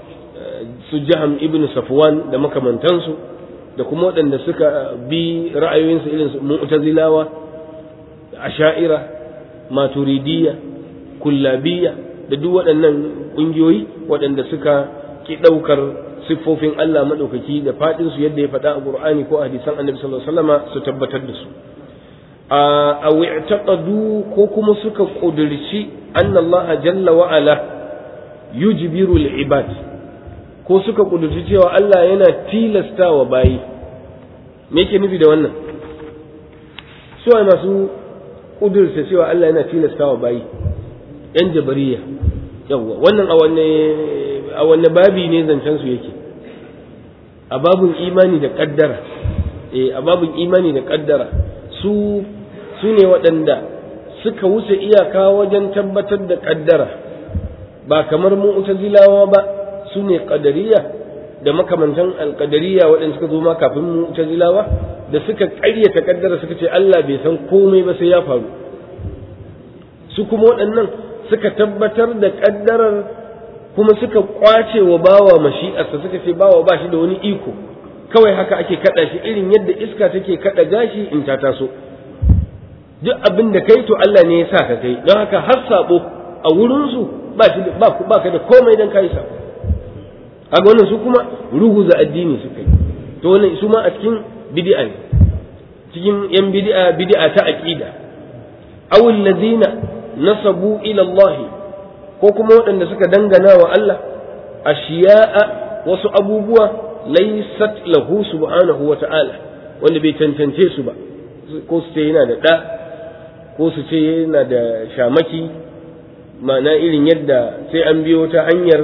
su Jaham ibn Safwan da makamantansu da kuma waɗanda suka bi ra'ayoyinsu irin su Mu'tazilawa Asha'ira Maturidiyya Kullabiyya da duk waɗannan ƙungiyoyi waɗanda suka ki ɗaukar siffofin Allah maɗaukaki da faɗinsu yadda ya faɗa a Qur'ani ko a hadisan Annabi sallallahu alaihi wasallam su tabbatar da su a wi'taqadu ko kuma suka kudirci anna Allah jalla wa ala yujbiru al-ibad ko suka kudirci cewa Allah yana tilastawa bayi me yake nufi da wannan su ai masu kudirce cewa Allah yana tilastawa bayi yan jabariya yawa wannan a wanne babi ne zancen su yake a babun imani da kaddara a babun imani da kaddara su ne waɗanda suka wuce iyaka wajen tabbatar da kaddara ba kamar mu'tazilawa ba su ne qadariya da makamantan alqadariya waɗanda suka zo ma kafin mu'tazilawa da suka ƙaryata kaddara suka ce Allah bai san komai ba sai ya faru su kuma waɗannan suka tabbatar da kaddarar kuma suka kwace wa bawa mashi'arsa suka ce bawa ba shi da wani iko kawai haka ake kada shi irin yadda iska take kada gashi in ta taso duk abin da kai to Allah ne ya sa ka kai don haka har sabo a wurin su ba ka da komai dan kai sabo kaga wannan su kuma ruguza addini suka yi to wannan su ma a cikin bid'a ne cikin yan bid'a ta aqida aw allazina nasabu ila Allah ko kuma waɗanda suka dangana wa Allah ashiya'a wasu abubuwa laysat lahu subhanahu wa ta'ala wanda bai tantance su ba ko su ce yana da ɗa ko su ce yana da shamaki ma'ana irin yadda sai an biyo ta hanyar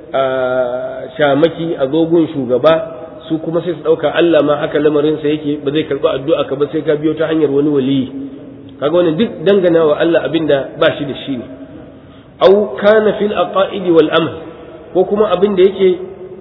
shamaki a zogon shugaba su kuma sai su ɗauka Allah ma haka lamarinsa yake ba zai karɓi addu'a ka ba sai ka biyo ta hanyar wani waliyi kaga wannan duk dangana wa Allah abinda ba shi da shi ne au kana fil aqaid wal amal ko kuma abin da yake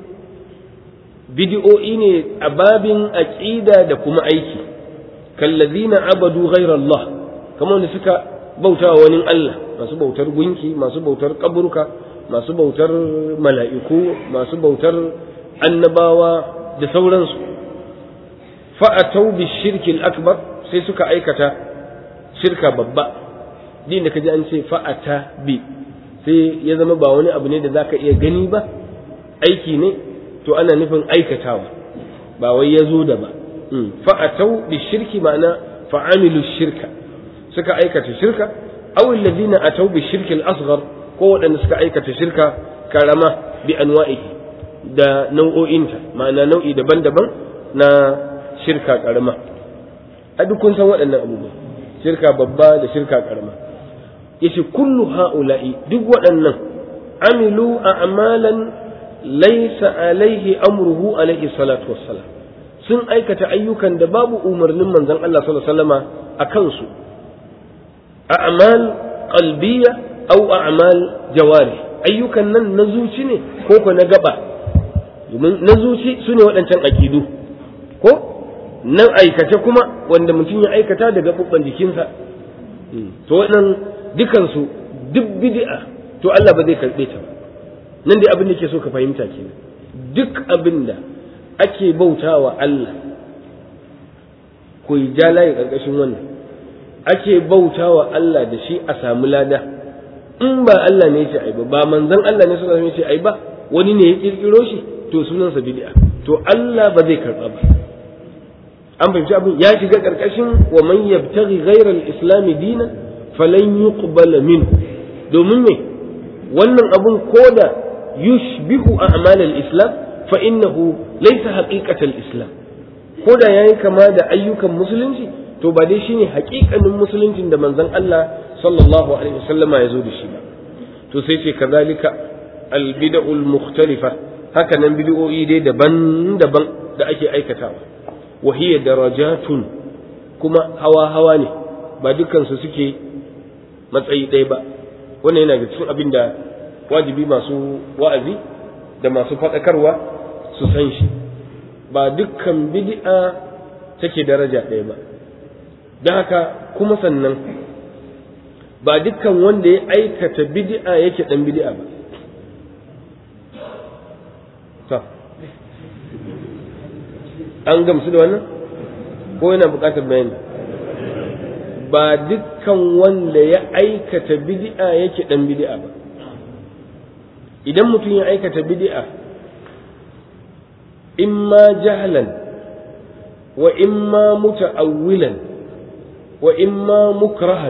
bid'o'i ne a babin aqida da kuma aiki kallazina abadu ghayra Allah kamar wanda suka bauta wa wani Allah masu bautar gunki masu bautar kaburka masu bautar mala'iku masu bautar annabawa da sauransu fa'atau bi shirkil akbar sai suka aikata shirka babba din da kaji an ce fa'ata bi sai ya zama ba wani abu ne da zaka iya gani ba aiki ne to ana nufin aikatawa ba wai ya zo da ba fa'atau bi shirki ma'ana fa'amilu shirka suka aikata shirka aw alladhina atau bi shirki al-asghar ko wadanda suka aikata shirka karama bi anwa'ihi da nau'o'inta ma'ana nau'i daban-daban na shirka karama a duk kun san waɗannan abubuwa shirka babba da shirka karama yace kullu ha'ula'i duk waɗannan amilu a'malan laysa alaihi amruhu alaihi salatu wassalam sun aikata ayyukan da babu umarnin manzon Allah sallallahu alaihi wasallama akan su a'mal qalbiyya aw a'mal jawari ayyukan nan na zuci ne ko ko na gaba domin na zuci sune waɗancan aqidu ko nan aikace kuma wanda mutum ya aikata da gabubban jikinsa to wannan dukansu duk bid'a to Allah ba zai karbe ta ba nan dai abin da ke so ka fahimta kenan duk abin da ake bautawa Allah ko ja layi karkashin wannan ake bautawa Allah da shi a samu lada in ba Allah ne ya ce ai ba manzon Allah ne sallallahu alaihi wasallam ya ce ai ba wani ne ya kirkiro shi to sunansa bid'a to Allah ba zai karba ba an fahimci abin ya shiga karkashin wa man yabtaghi ghayra al-islam dinan falan yuqbala minhu domin me wannan abun koda yushbihu a'mal al-islam fa innahu laysa haqiqat al-islam koda yayi kama da ayyukan musulunci to ba dai shine haƙiƙanin musuluncin da manzon Allah sallallahu alaihi wasallama ya zo da shi ba to sai ce kazalika al-bid'ul mukhtalifa haka nan bid'o'i dai daban-daban da ake aikatawa wa hiya darajatun kuma hawa ne ba dukkan su suke matsayi ɗaya ba wannan yana da cikin abin da wajibi masu wa'azi da masu faɗakarwa su san shi ba dukkan bid'a take daraja ɗaya ba don haka kuma sannan ba dukkan wanda ya aikata bid'a yake ɗan bid'a ba an gamsu da wannan ko yana buƙatar bayani ba dukkan wanda ya aikata bid'a yake dan bid'a ba idan mutum ya aikata bid'a imma jahlan wa imma muta'awwilan wa imma mukrahan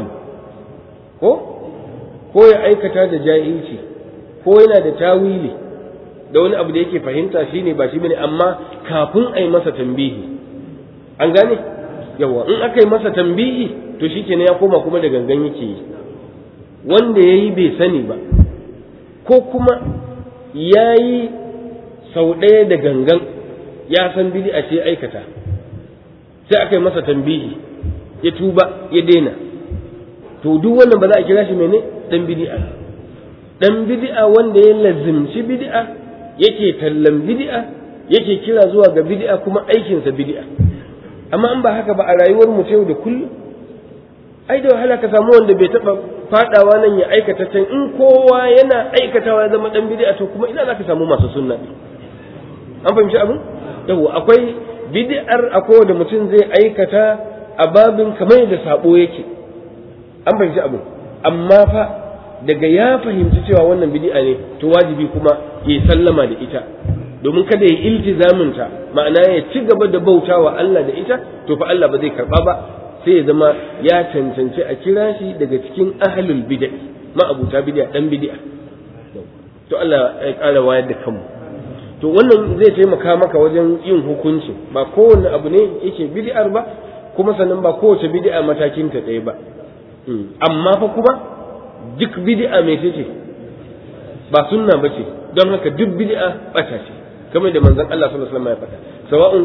ko ya aikata da jahilci ko yana da tawili da wani abu da yake fahimta shine ba shi bane amma kafin a yi masa tambihi an gane yawa in aka yi masa tambihi to shikenan ya koma kuma da gangan yake yi wanda yayi bai sani ba ko kuma yayi sau ɗaya da gangan ya san bid'a ce aikata sai aka yi masa tambihi ya tuba ya daina to duk wannan ba za a kira shi mene dan bid'a dan bid'a wanda ya lazimci bid'a yake tallan bid'a yake kira zuwa ga bid'a kuma aikinsa bid'a amma in ba haka ba a rayuwar mu yau da kullum ai da wahala ka samu wanda bai taba fadawa nan ya aikata can in kowa yana aikatawa ya zama dan bid'a to kuma ina zaka samu masu sunna an fahimci abin yawa akwai bid'ar akwai da mutum zai aikata a babin kamar da sabo yake an fahimci abin amma fa daga ya fahimci cewa wannan bid'a ne to wajibi kuma ya sallama da ita domin kada ya iltizamin ta ma'ana ya ci gaba da bautawa Allah da ita to fa Allah ba zai karba ba sai ya zama ya cancanci a kira shi daga cikin ahlul bid'a ma'abuta bid'a dan bid'a to Allah ya kara wayar da kanmu to wannan zai taimaka maka wajen yin hukunci ba kowanne abu ne yake bid'ar ba kuma sannan ba kowace bid'a matakin ta ɗaya ba amma fa kuma duk bid'a mai ce ba sunna bace don haka duk bid'a bata ce kamar da manzon Allah sallallahu alaihi wasallam ya faɗa sawa'un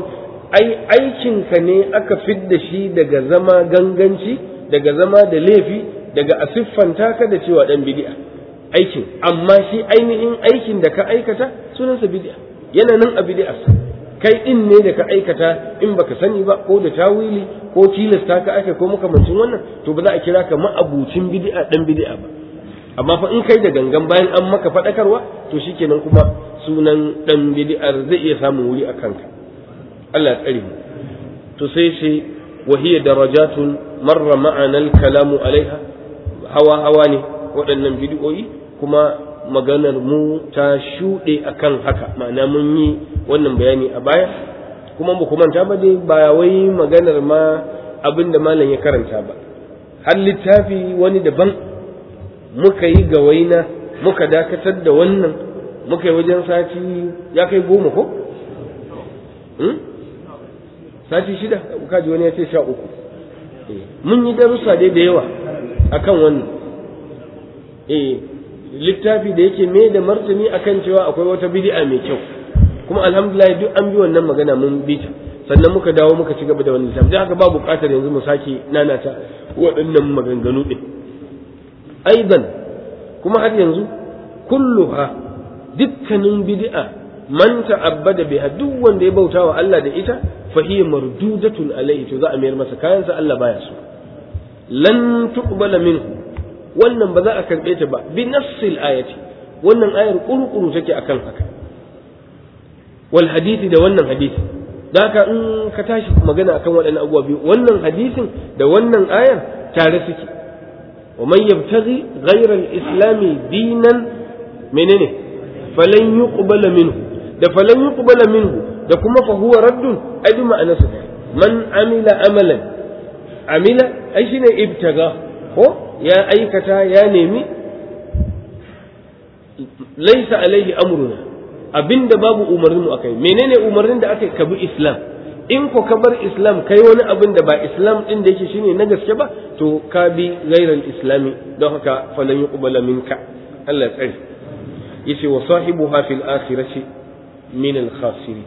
aikin ka ne aka fidda shi daga zama ganganci daga zama da laifi daga asiffanta ka da cewa dan bid'a aikin amma shi ainihin aikin da ka aikata sunansa bid'a yana nan a bid'a kai din ne da ka aikata in baka sani ba ko da tawili ko tilasta ka aka ko makamancin wannan to ba za a kira ka ma'abucin bid'a dan bid'a ba amma fa in kai da gangan bayan an maka fadakarwa to shikenan kuma sunan dan bid'ar zai iya samun wuri a kanka Allah ya tsare mu to sai shi wa hiya darajatun marra ma'ana al-kalamu alaiha hawa ne waɗannan bid'o'i kuma maganar mu ta shuɗe akan haka, ma'ana mun yi wannan bayani a baya, kuma ba ku manta ba dai ba wai maganar ma abin da malam ya karanta ba, har littafi wani daban muka yi gawaina muka dakatar da wannan, muka yi wajen sati ya kai 10 ko? Sati 6, kaji wani ya ce 13. Mun yi darussa dai da yawa akan wannan. Littafi da yake mai da martani akan cewa akwai wata bid'a mai kyau, kuma alhamdulillah duk an bi wannan magana mun bi ta, sannan muka dawo muka ci gaba da wannan littafi. Haka ba buƙatar yanzu mu sake nanata waɗannan maganganu din. Aidan kuma har yanzu kulluha, dukkanin bid'a man ta'abbada biha, duk wanda ya bautawa Allah da ita fa hiya mardudatun alayhi, to za a mayar masa kayansa, Allah baya so. Lan tuqbala minhu, wannan ba za a karɓe ta ba bi nassil ayati, wannan ayar kurukuru take akan haka, wal hadisi da wannan hadisi. Da haka in ka tashi magana akan waɗannan abubuwa biyu, wannan hadisin da wannan ayar tare suke. wa man yabtaghi ghayra al-islam dinan menene falan yuqbala minhu, da falan yuqbala minhu da kuma fa huwa raddun, ai duk ma'anarsa man amila amalan, amila ai shine ibtaga ko ya aikata ya nemi, laisa alaihi amruna, abinda babu umarnin mu akai. Menene umarnin da akai? ka bi islam. In ko ka bar islam kai wani abin da ba islam din da yake shine na gaske ba, to ka bi ghairal islami, don haka falan yuqbala minka. Allah ya tsare. Yace wa sahibuha fil akhirati min al khasirin,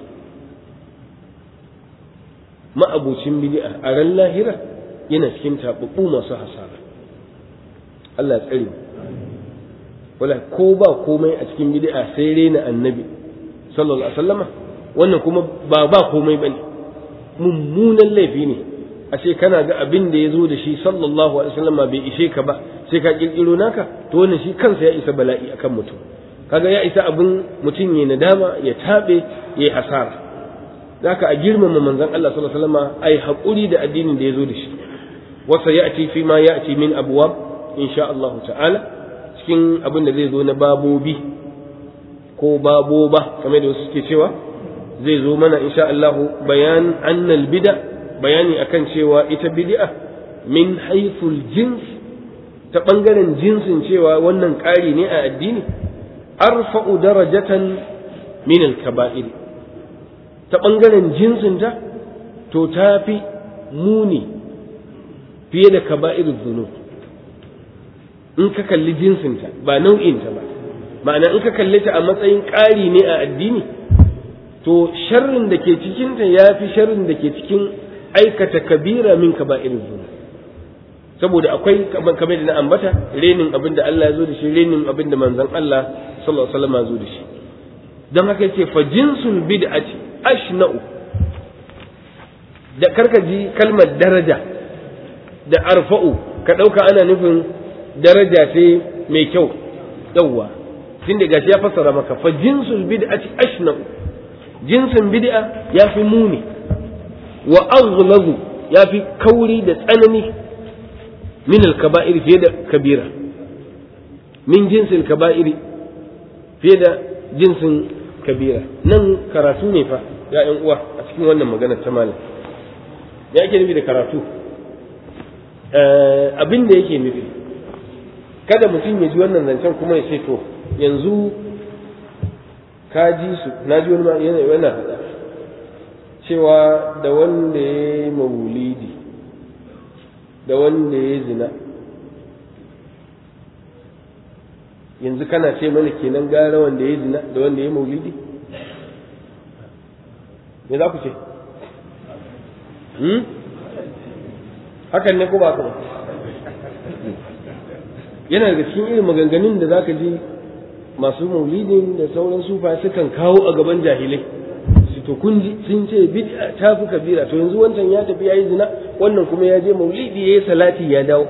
ma'abucin bid'a a ran lahira yana cikin tababbu masu hasara. Allah tsare. Wala ko ba komai a cikin bid'a sai rena annabi sallallahu alaihi wasallama, wannan kuma ba komai bane, mummunan laifi ne a ce kana ga abin da ya zo da shi sallallahu alaihi wasallama bai ishe ka ba sai ka kirkiro naka, to wannan shi kansa ya isa bala'i akan mutum. Kaga ya isa abin mutum ya nadama, ya tabe, ya hasara. Zaka a girmama manzon Allah sallallahu alaihi wasallama, ai hakuri da addinin da ya zo da shi. Wasa ya'ti fi ma ya'ti min abwab insha Allah ta'ala, cikin abin da zai zo na babobi ko baboba kamar da wasu suke cewa, zai zo mana insha Allah bayan annal bid'a, bayani akan cewa ita bid'a min haythul jins, ta bangaren jinsin cewa wannan ƙari ne a addini, arfa'u darajatan min al-kaba'ir, ta bangaren jinsin ta to tafi muni fiye da kaba'irul dhunub. In ka kalli jinsinta ba nau'inta ba, ma'ana in ka kalle ta a matsayin ƙari ne a addini, to sharrin da ke cikinta ya fi sharrin da ke cikin aikata kabira min kaba'irin zunub. Saboda akwai kamar da na ambata, renin abin da Allah ya zo da shi, renin abin da manzon Allah sallallahu alaihi wasallam ya zo da shi. Don haka yace fa jinsul bid'ati ashna'u, da karkaji kalmar daraja da arfa'u ka dauka ana nufin daraja ce mai kyau, yawwa tun da gashi ya fassara maka fa jinsul bid'ati ashna'u, jinsin bid'a ya fi muni, wa aghlazu ya fi kauri da tsanani min al-kaba'ir fiye da kabira, min jinsil kaba'iri fiye da jinsin kabira. Nan karatu ne fa ya ƴan uwa a cikin wannan magana ta malam. Me yake nufi da karatu? Abin da yake nufi, kada mutum ya ji wannan zancen kuma ya ce to yanzu ka ji su, na ji wani yana faɗa cewa da wanda ya yi maulidi da wanda ya yi zina, yanzu kana ce mana kenan gara wanda ya yi zina da wanda ya yi maulidi? Me za ku ce? Hakan ne ko ba haka ba? Yana daga cikin irin maganganun da zaka ji masu maulidin da sauran sufa sukan kawo a gaban jahilai, su to kun ji sun ce bid'a ta fi kabira, to yanzu wancan ya tafi yayi zina, wannan kuma ya je maulidi yayi salati ya dawo,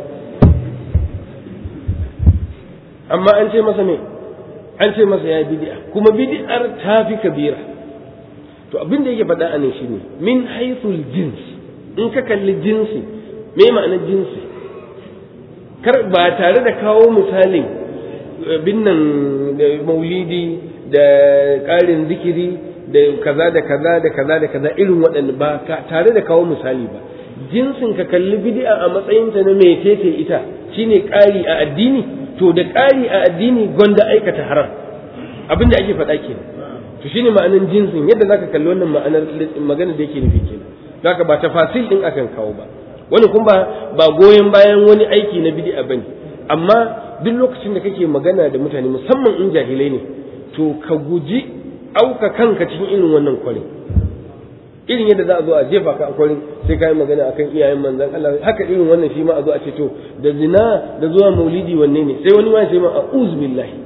amma an ce masa me? An ce masa ya bid'a, kuma bid'ar ta fi kabira. To abin da yake faɗa a nan shine min haythul jins, in ka kalli jinsi, me ma'anar jinsi? Kar ba tare da kawo misalin binnan da maulidi da ƙarin zikiri da kaza da kaza da kaza da kaza irin waɗanda ba tare da kawo misali ba. Jinsin ka kalli bid'a a matsayinta na mai tete ita shine ƙari a addini, to da ƙari a addini gwanda aikata haram, abin da ake faɗa kenan. To shine ma'anar jinsin, yadda zaka kalli wannan ma'anar magana da yake nufi kenan. Zaka ba tafasil din akan kawo ba, wani kuma ba goyon bayan wani aiki na bid'a bane, amma duk lokacin da kake magana da mutane musamman in jahilai ne, to ka guji auka kanka cikin irin wannan kwarin. Irin yadda za a zo a jefa ka a kwarin sai ka yi magana akan iyayen manzon Allah, haka irin wannan shi ma a zo a ce to da zina da zuwa maulidi wanne ne, sai wani ma sai ma a'udhu billahi.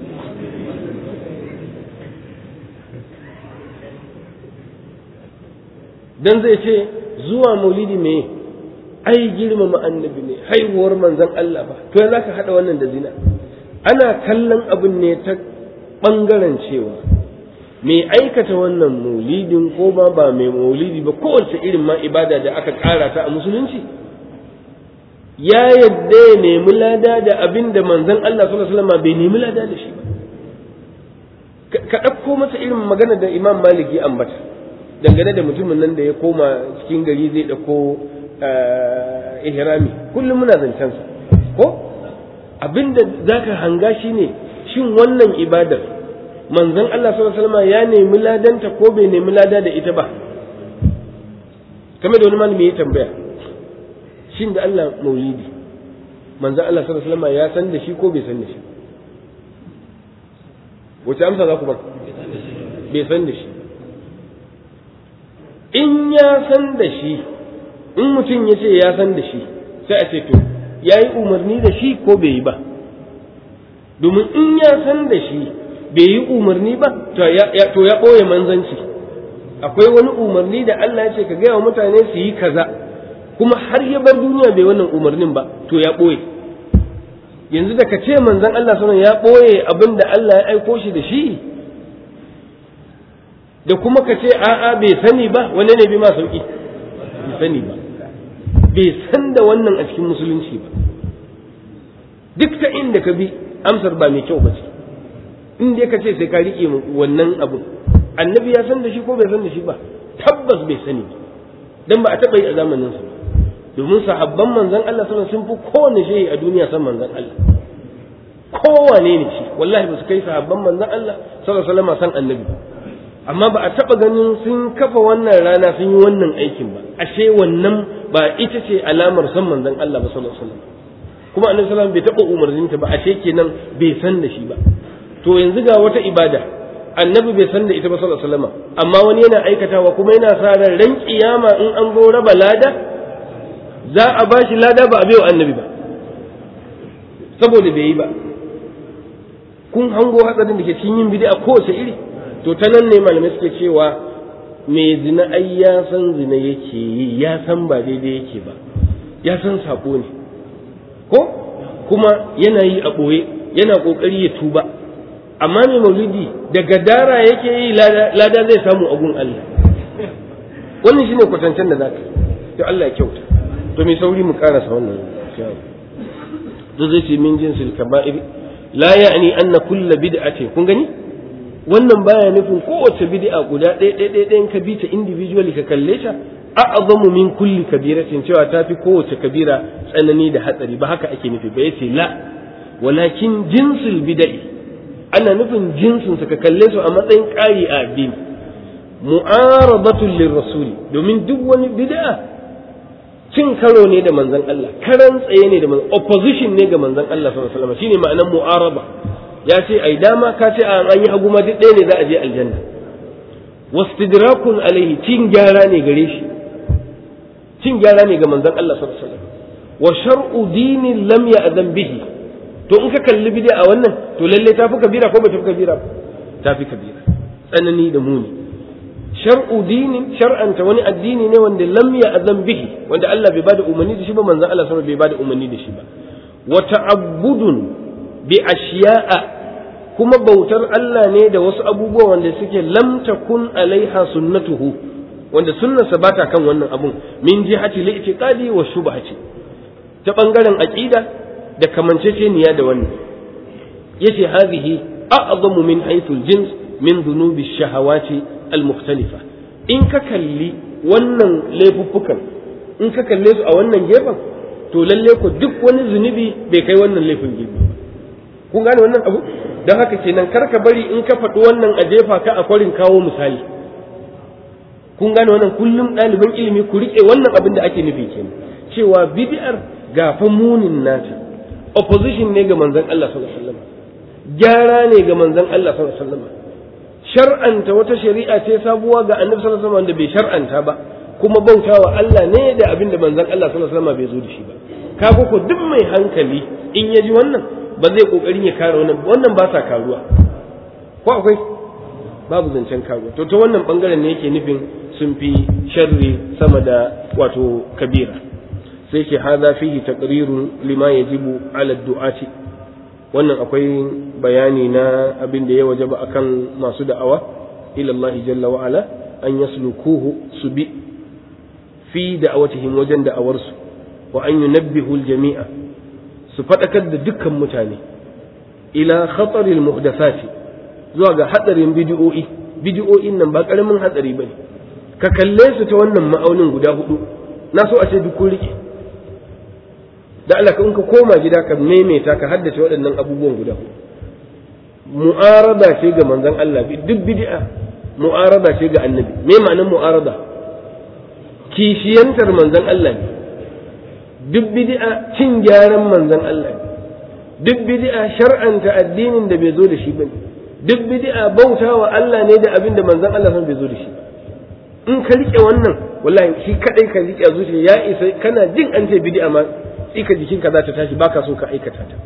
Dan zai ce zuwa maulidi me, ai girmama annabi ne, haihuwar manzon Allah ba, to ya zaka hada wannan da zina? Ana kallon abin ne ta bangaren cewa mai aikata wannan maulidin ko ba mai maulidi ba, kowace irin ma ibada da aka ƙara ta a musulunci, ya yadda ya nemi lada da abin da manzon Allah sallallahu alaihi wasallam bai nemi lada da shi ba. Ka ɗauko masa irin magana da Imam Malik ya ambata dangane da mutumin nan da ya koma cikin gari zai ɗauko ihrami, kullum muna zancen sa ko abinda zaka hanga shine shin wannan ibadar manzon Allah sallallahu alaihi wasallam ya nemi ladanta ko bai nemi lada da ita ba? Kamar da wani malami ya tambaya, shin da Allah maulidi manzon Allah sallallahu alaihi wasallam ya san da shi ko bai san da shi? Wace amsa za ku ba? Bai san da shi. In ya san da shi, in mutum ya ce ya san da shi, sai a ce to ya yi umarni da shi ko bai yi ba? Domin in ya san da shi bai yi umarni ba, to ya ɓoye manzanci. Akwai wani umarni da Allah ya ce ka gaya wa mutane su yi kaza, kuma har ya bar duniya bai wannan umarnin ba, to ya ɓoye. Yanzu da ka ce manzan Allah sanan ya ɓoye abin da Allah ya aiko shi da shi, da kuma ka ce a'a bai sani ba, wane ne bi ma sauki? Bai sani ba, bai san da wannan a cikin musulunci ba. Duk ta inda ka bi amsar ba mai kyau ba ce. In dai ka ce sai ka riƙe wannan abu, annabi ya san da shi ko bai san da shi ba? Tabbas bai sani ba, dan ba a taɓa yi a zamanin sa. Domin sahabban manzon Allah sallallahu alaihi wasallam sun fi kowane shehi a duniya san manzon Allah. Kowane ne shi, wallahi ba su kai sahabban manzon Allah sallallahu alaihi wasallam san annabi. Amma ba a taɓa ganin sun kafa wannan rana sun yi wannan aikin ba. Ashe wannan ba ita ce alamar san manzon Allah ba sallallahu alaihi wasallam. Kuma annabi sallallahu alaihi wasallam bai taɓa umarninta ba, ashe kenan bai san da shi ba. To yanzu ga wata ibada annabi bai san da ita ba sallallahu alaihi wasallam, amma wani yana aikatawa kuma yana sa ran kiyama in an zo raba lada za a bashi lada ba a bai wa annabi ba saboda bai yi ba. Kun hango hatsarin da ke cikin yin bid'a kowace iri. To ta nan ne malamai suke cewa mai zina ai ya san zina yake yi, ya san ba daidai yake ba, ya san sako ne ko kuma yana yi a ɓoye, yana ƙoƙari ya tuba. Amma mai maulidi daga dara yake yi lada zai samu a gun Allah. Wannan shine kwatancen da zaka, to Allah ya kyauta. To mai sauri mu karasa wannan to zai ce min jinsil kaba'ir la ya'ni anna kullu bid'atin, kun gani wannan baya nufin kowace bid'a guda ɗaya ka bi ta individually ka kalle ta a'zamu min kulli kabiratin, cewa ta fi kowace kabira tsanani da hatsari, ba haka ake nufi ba. Yace la, walakin jinsul bid'i, ana nufin jinsin ka kalle su a matsayin ƙari a addini. Mu'aradatul lirrasuli, domin duk wani bid'a cin karo ne da manzon Allah, karan tsaye ne da manzon, opposition ne ga manzon Allah sallallahu alaihi wasallam, shine ma'anar mu'araba. Ya ce ai dama, ka ce an yi hagu ma duk ɗaya ne za a je aljanna. Wastidrakun alaihi, cin gyara ne gare shi, cin gyara ne ga manzon Allah sallallahu alaihi wasallam. Wa shar'u dinin lam ya'zan bihi, to in ka kalli bid'a wannan to lalle ta fi kabira ko ba ta fi kabira? Ta fi kabira, tsanani da muni. Shar'u dinin, shar'anta wani addini ne wanda lam ya'zan bihi, wanda Allah bai bada umarni da shi ba, manzon Allah sallallahu alaihi wasallam bai bada umarni da shi ba. Wa ta'abbudun bi ashiya'a, kuma bautar Allah ne da wasu abubuwa wanda suke lam takun alaiha sunnatuhu, wanda sunnarsa ba ta kan wannan abun, min jihati li'tiqadi wa shubhati, ta bangaren aqida da kamanceceniya da wannan. yace hadhihi a'zamu min haythu al-jins min dhunubi ash-shahawati al-mukhtalifa. in ka kalli wannan laifuffukan in ka kalle su a wannan gefen to lalle ko duk wani zunubi bai kai wannan laifin gefe ba. Kun gane wannan abu? Don haka kenan kar ka bari in ka faɗi wannan a jefa ka a kwarin kawo misali. Kun gane wannan, kullum ɗaliban ilimi ku riƙe wannan abin da ake nufi kenan, cewa bid'ar gafa munin nata opposition ne ga manzon Allah sallallahu alaihi wasallam, gyara ne ga manzon Allah sallallahu alaihi wasallam, shar'anta wata shari'a ce sabuwa ga annabi sallallahu alaihi wasallam da bai shar'anta ba, kuma bautawa Allah ne da abin da manzon Allah sallallahu alaihi wasallam bai zo da shi ba. Kaga ko duk mai hankali in ya ji wannan ba zai kokarin ya kare wannan ba sa karuwa, ko akwai? Babu zancen karuwa. To ta wannan bangaren ne yake nufin sun fi sharri sama da wato kabira. Sai ke hada fihi taqrirun lima yajibu ala du'ati. Wannan akwai bayani na abin da ya wajaba akan masu da'awa ila Allah jalla wa ala an yaslukuhu su bi fi da'awatihim wajen da'awarsu, wa an yunabbihu al-jami'a su fadakar da dukkan mutane ila khataril muhdathati, zuwa ga hadarin bid'o'in nan ba karamin hadari bane. Ka kalle su ta wannan ma'aunin guda hudu, na so a ce duk kun rike da Allah, in ka koma gida ka maimaita ka haddace waɗannan abubuwan guda hudu. Mu'arada ce ga manzon Allah, duk bid'a mu'arada ce ga annabi. Me ma'anar mu'arada? Kishiyantar manzon Allah ne. Duk bid'a cin gyaran manzon Allah ne. Duk bid'a shar'anta addinin da bai zo da shi bane. Duk bid'a bautawa Allah ne da abin da manzon Allah bai zo da shi. In ka rike wannan, wallahi shi kadai ka rike a zuciya ya isa, kana jin an ce bid'a ma tsika jikinka za ta tashi, baka so ka aikata ta.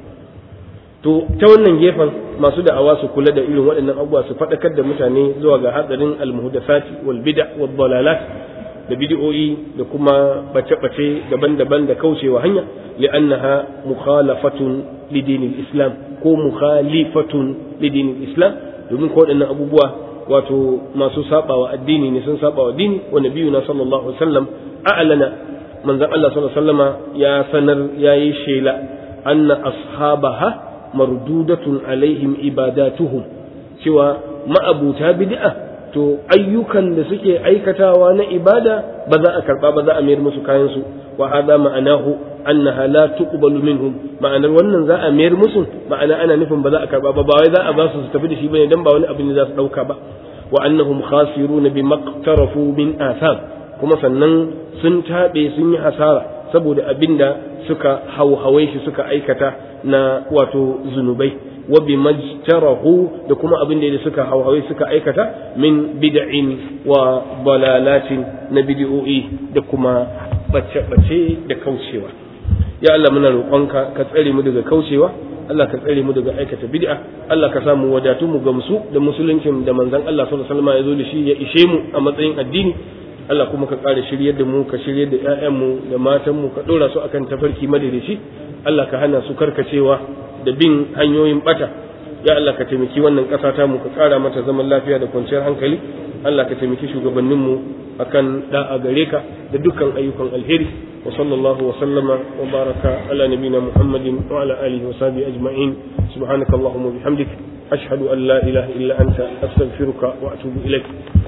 To ta wannan gefen masu da'awa su kula da irin waɗannan abubuwa, su faɗakar da mutane zuwa ga hadarin al-muhdathati wal bid'a wad dalalat, da bid'o'i da kuma bace-bace daban-daban da kaucewa hanya, li'annaha mukhalafatun lidinil islam ko mukhalifatun lidinil islam, domin ko waɗannan abubuwa wato masu sabawa addini ne, sun sabawa addini. Wa nabiyuna sallallahu alaihi wasallam a'lana, manzon Allah sallallahu alaihi wasallama ya sanar, yayi shela, anna ashabaha mardudatun alaihim ibadatuhum, cewa ma'abuta bid'a to ayyukan da suke aikatawa na ibada ba za a karba ba, za a mayar musu kayan su. Wa hada ma'anahu annaha la tuqbalu minhum, ma'anar wannan za a mayar musu, ma'ana ana nufin ba za a karba ba, ba wai za a ba su tafi da shi bane, dan ba wani abin da za su dauka ba. Wa annahum khasiruna bima iqtarafu min atham, kuma sannan sun tabe, sun yi hasara saboda abinda suka hauhawai shi suka aikata na wato zunubai. Wa bimajtarahu, da kuma abin da suka hauhawai suka aikata min bid'in wa dalalatin, na bid'o'i da kuma bace-bace da kaucewa. Ya Allah muna roƙonka ka tsare mu daga kaucewa, Allah ka tsare mu daga aikata bid'a, Allah ka samu wadatu mu gamsu da musuluncin da manzon Allah sallallahu alaihi wasallam ya zo da shi, ya ishe mu a matsayin addini. Allah kuma ka ƙara shiryar da mu, ka shiryar da ƴaƴanmu da matanmu, ka ɗora su akan tafarki madadaci. Allah ka hana su karkacewa da bin hanyoyin bata. Ya Allah ka taimaki wannan ƙasa ta mu, ka ƙara mata zaman lafiya da kwanciyar hankali. Allah ka taimaki shugabanninmu akan da'a gare ka da dukkan ayyukan alheri. Wa sallallahu wa sallama wa baraka ala nabina Muhammadin wa ala alihi wa sahbihi ajma'in. Subhanakallahumma wa bihamdik ashhadu an la ilaha illa anta astaghfiruka wa atubu ilaik.